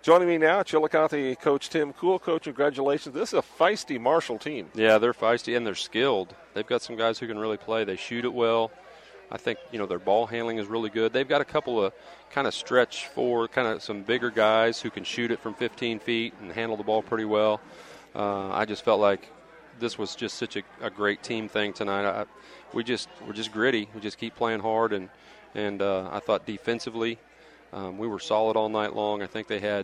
Joining me now, Chillicothe coach Tim Kuhl. Coach, congratulations. This is a feisty Marshall team. Yeah, they're feisty and they're skilled. They've got some guys who can really play. They shoot it well. I think, their ball handling is really good. They've got a couple of kind of stretch forward, kind of some bigger guys who can shoot it from 15 feet and handle the ball pretty well. I just felt like this was just such a great team thing tonight. We're just gritty. We just keep playing hard, and I thought defensively we were solid all night long. I think they had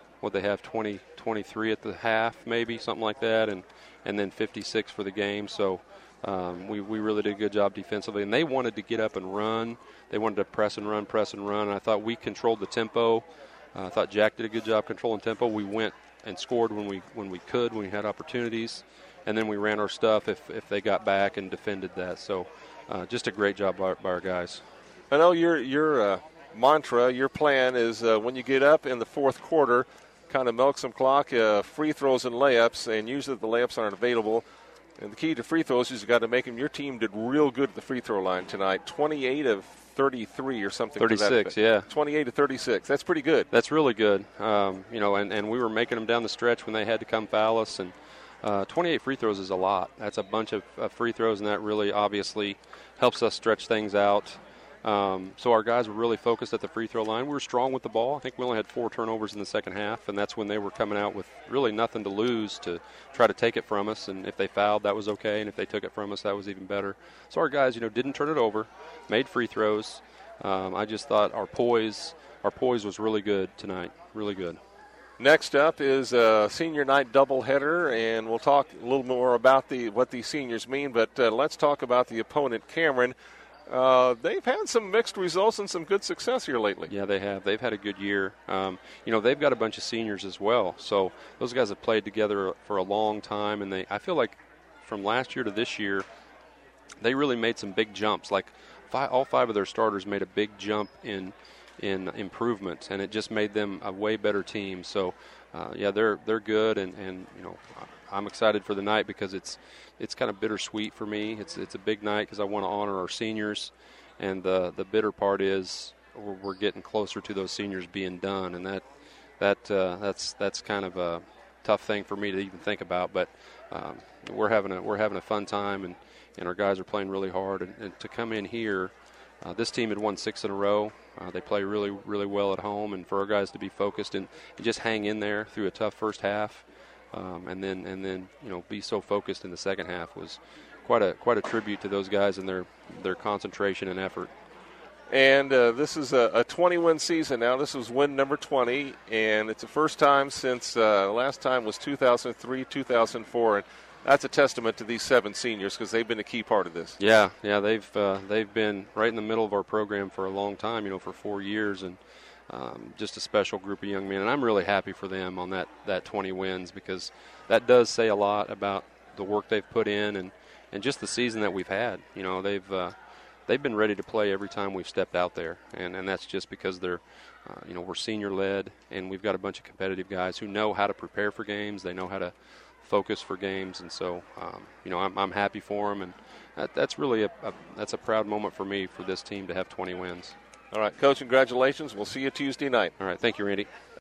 23 at the half, maybe something like that, and then 56 for the game. So we really did a good job defensively, and they wanted to get up and run. They wanted to press and run. And I thought we controlled the tempo. I thought Jack did a good job controlling tempo. We went and scored when we could, when we had opportunities, and then we ran our stuff if they got back and defended that. So just a great job by our guys. I know your mantra, your plan is when you get up in the fourth quarter, kind of milk some clock, free throws and layups, and usually the layups aren't available. And the key to free throws is you got to make them. Your team did real good at the free throw line tonight, 28 of 33 or something. 36, yeah. 28 to 36. That's pretty good. That's really good. And we were making them down the stretch when they had to come foul us. And 28 free throws is a lot. That's a bunch of free throws, and that really obviously helps us stretch things out. So our guys were really focused at the free throw line. We were strong with the ball. I think we only had 4 turnovers in the second half, and that's when they were coming out with really nothing to lose to try to take it from us. And if they fouled, that was okay, and if they took it from us, that was even better. So our guys, didn't turn it over, made free throws. I just thought our poise was really good tonight, really good. Next up is a senior night doubleheader, and we'll talk a little more about what these seniors mean. But let's talk about the opponent, Cameron. They've had some mixed results and some good success here lately. Yeah, they have. They've had a good year. They've got a bunch of seniors as well. So those guys have played together for a long time, and I feel like from last year to this year, they really made some big jumps. Like all 5 of their starters made a big jump in improvement, and it just made them a way better team. So, they're good, and I'm excited for the night because it's kind of bittersweet for me. It's a big night because I want to honor our seniors, and the bitter part is we're getting closer to those seniors being done, and that's kind of a tough thing for me to even think about. But we're having a fun time, and our guys are playing really hard, and to come in here. This team had won 6 in a row. They play really, really well at home, and for our guys to be focused and just hang in there through a tough first half, and then be so focused in the second half was quite a tribute to those guys and their concentration and effort. And this is a 20-win season now. This was win number 20, and it's the first time since last time was 2003, 2004. And that's a testament to these 7 seniors because they've been a key part of this. Yeah, they've been right in the middle of our program for a long time, for 4 years, and just a special group of young men. And I'm really happy for them on that 20 wins because that does say a lot about the work they've put in and just the season that we've had. They've been ready to play every time we've stepped out there, and that's just because they're we're senior led, and we've got a bunch of competitive guys who know how to prepare for games. They know how to focus for games, and so I'm happy for them, and that's really a proud moment for me for this team to have 20 wins. All right, Coach, congratulations. We'll see you Tuesday night. All right, thank you, Randy.